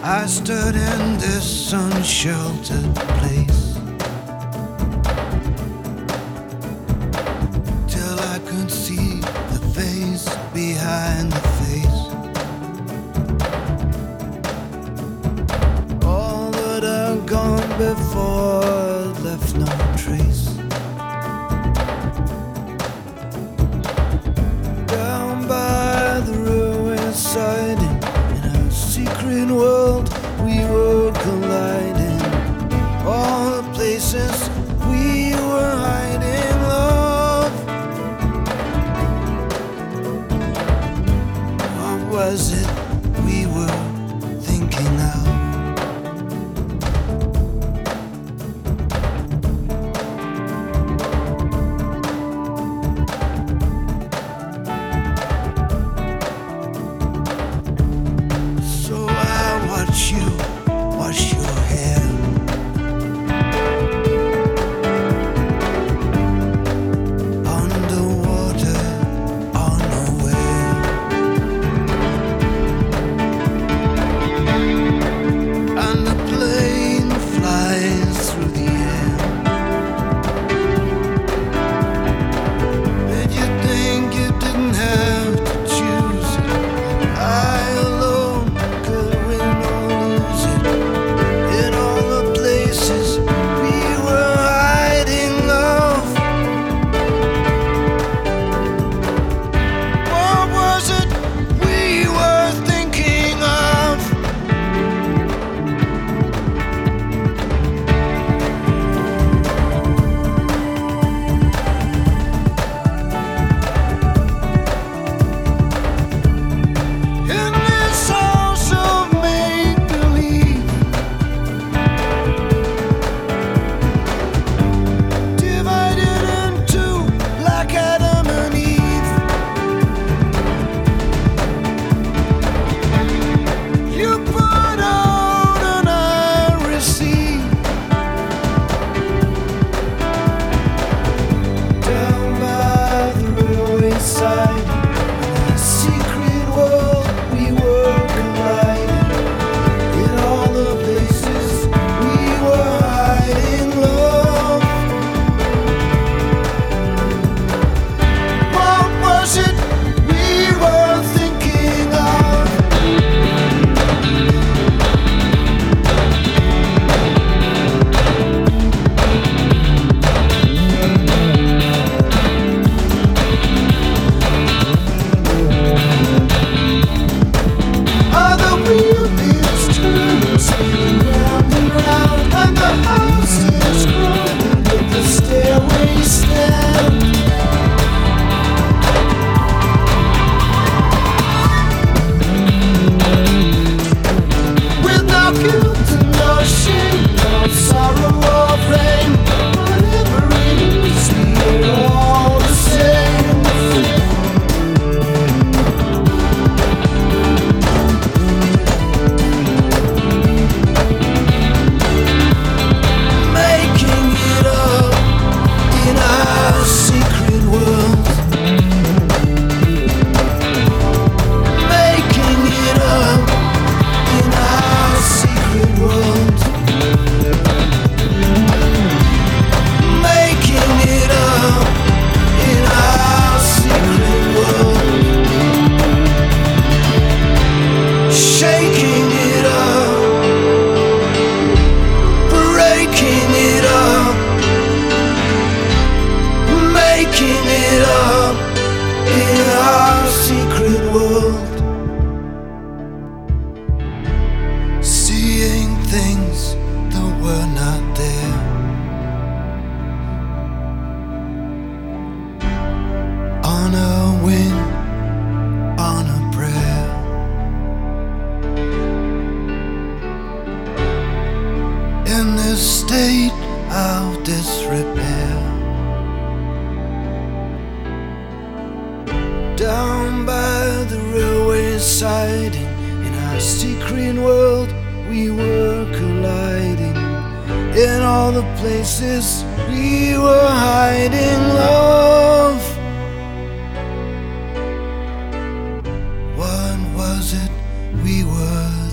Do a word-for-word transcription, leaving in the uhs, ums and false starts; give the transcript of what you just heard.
I stood in this unsheltered place till I could see the face behind the face. All that I've gone before left no trace. Down by the ruined siding, in a secret world we were colliding. All the places we were hiding, love. What was it we were thinking of? Watch you wash your hair, underwater, unaware. And the plane flies through the air. Did you think you didn't have to choose it? I alone could win or lose it. In all the places we were hiding, love. What was it we were thinking of? In this house of make-believe, divided into like Adam and Eve. You put out and I receive. Down by the railway side, in a secret world we were colliding. In all the places we were hiding, love. What was it we were thinking of? Are the wheels turning, spinning round and round, and the house is growing with the stairway stand? Without guilt and no shame, no sorrow or blame, whatever it is, we are all the same. Making it up in our secret world. Making it up in our secret world. Making it up in our secret world. Shaking it up, breaking it up, making it up in our secret world. Seeing things that were not there. On a wing, on a prayer. In this state of disrepair. Down by the railway siding, in our secret world we were colliding. In all the places we were hiding, love. What was it we were